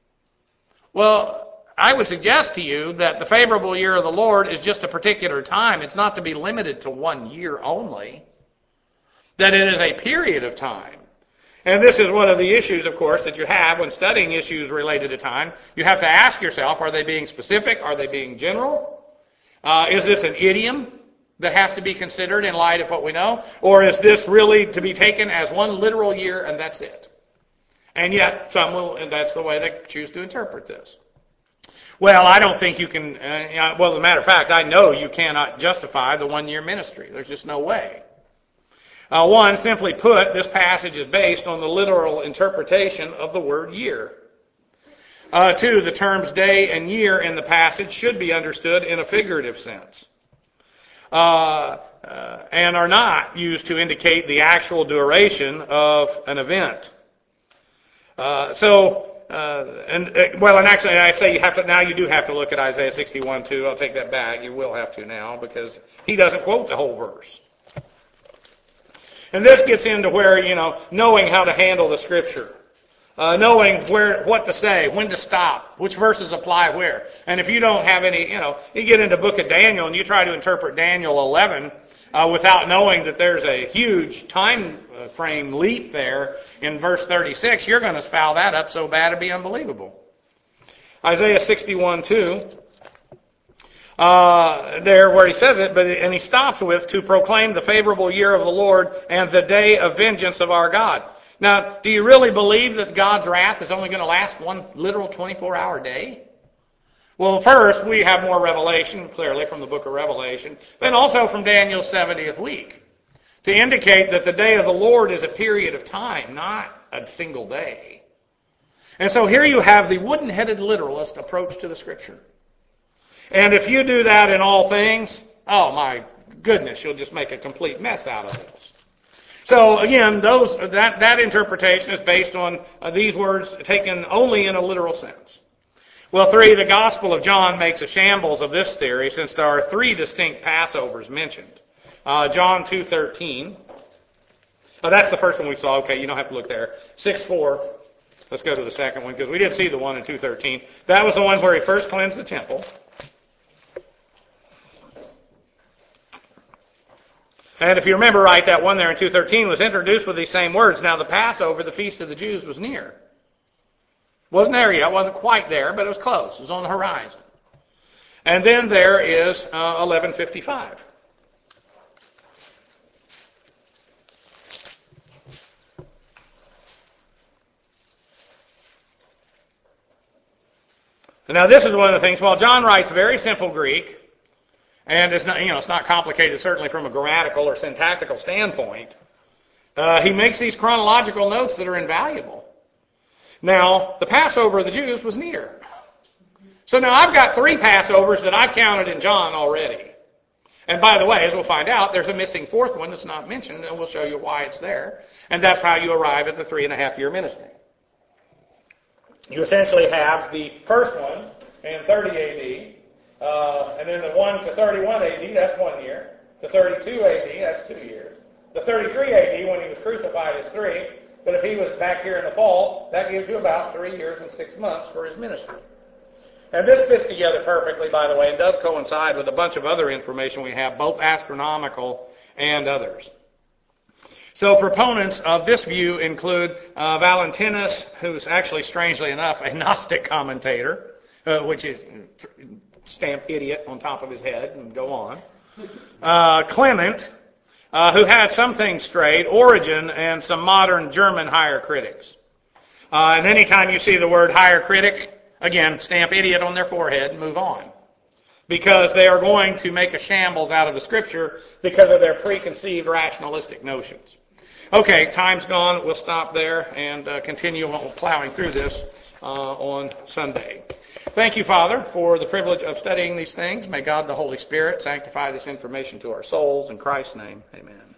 Well, I would suggest to you that the favorable year of the Lord is just a particular time. It's not to be limited to one year only. That it is a period of time. And this is one of the issues, of course, that you have when studying issues related to time. You have to ask yourself, are they being specific? Are they being general? Uh, is this an idiom that has to be considered in light of what we know? Or is this really to be taken as one literal year and that's it? And yet, some will, and that's the way they choose to interpret this. Well, I don't think you can, uh, well, as a matter of fact, I know you cannot justify the one-year ministry. There's just no way. Uh, one, simply put, this passage is based on the literal interpretation of the word year. Uh, two, the terms day and year in the passage should be understood in a figurative sense. Uh, uh, and are not used to indicate the actual duration of an event. Uh, so, uh, and, uh, well, and actually I say you have to, now you do have to look at Isaiah sixty-one too. I'll take that back. You will have to now, because he doesn't quote the whole verse. And this gets into where, you know, knowing how to handle the scripture. Uh, knowing where, what to say, when to stop, which verses apply where. And if you don't have any, you know, you get into the book of Daniel and you try to interpret Daniel eleven uh, without knowing that there's a huge time frame leap there in verse thirty-six, you're going to foul that up so bad it'd be unbelievable. Isaiah sixty-one two. Uh, there where he says it, but and he stops with, to proclaim the favorable year of the Lord and the day of vengeance of our God. Now, do you really believe that God's wrath is only going to last one literal twenty-four hour day? Well, first, we have more revelation, clearly, from the book of Revelation, but also from Daniel's seventieth week, to indicate that the day of the Lord is a period of time, not a single day. And so here you have the wooden-headed literalist approach to the Scripture. And if you do that in all things, oh my goodness, you'll just make a complete mess out of this. So again, those that, that interpretation is based on uh, these words taken only in a literal sense. Well, three, the Gospel of John makes a shambles of this theory, since there are three distinct Passovers mentioned. Uh, John two thirteen. Oh, that's the first one we saw. Okay, you don't have to look there. six four. Let's go to the second one, because we did see the one in two thirteen. That was the one where he first cleansed the temple. And if you remember right, that one there in two thirteen was introduced with these same words. Now the Passover, the feast of the Jews, was near. Wasn't there yet, wasn't quite there, but it was close. It was on the horizon. And then there is uh, eleven fifty-five. Now this is one of the things, while John writes very simple Greek, and it's not, you know, it's not complicated certainly from a grammatical or syntactical standpoint, Uh, he makes these chronological notes that are invaluable. Now, the Passover of the Jews was near. So now I've got three Passovers that I've counted in John already. And by the way, as we'll find out, there's a missing fourth one that's not mentioned, and we'll show you why it's there. And that's how you arrive at the three and a half year ministry. You essentially have the first one in thirty A D, uh, and then the one to thirty-one A D, that's one year. The thirty-two A D, that's two years. The thirty-three A D, when he was crucified, is three. But if he was back here in the fall, that gives you about three years and six months for his ministry. And this fits together perfectly, by the way, and does coincide with a bunch of other information we have, both astronomical and others. So proponents of this view include uh, Valentinus, who's actually, strangely enough, a Gnostic commentator, uh, which is stamp idiot on top of his head, and go on. Uh, Clement, uh, who had some things straight, Origen, and some modern German higher critics. Uh, and anytime you see the word higher critic, again, stamp idiot on their forehead and move on. Because they are going to make a shambles out of the Scripture because of their preconceived rationalistic notions. Okay, time's gone. We'll stop there and uh, continue plowing through this uh, on Sunday. Thank you, Father, for the privilege of studying these things. May God the Holy Spirit sanctify this information to our souls. In Christ's name, amen.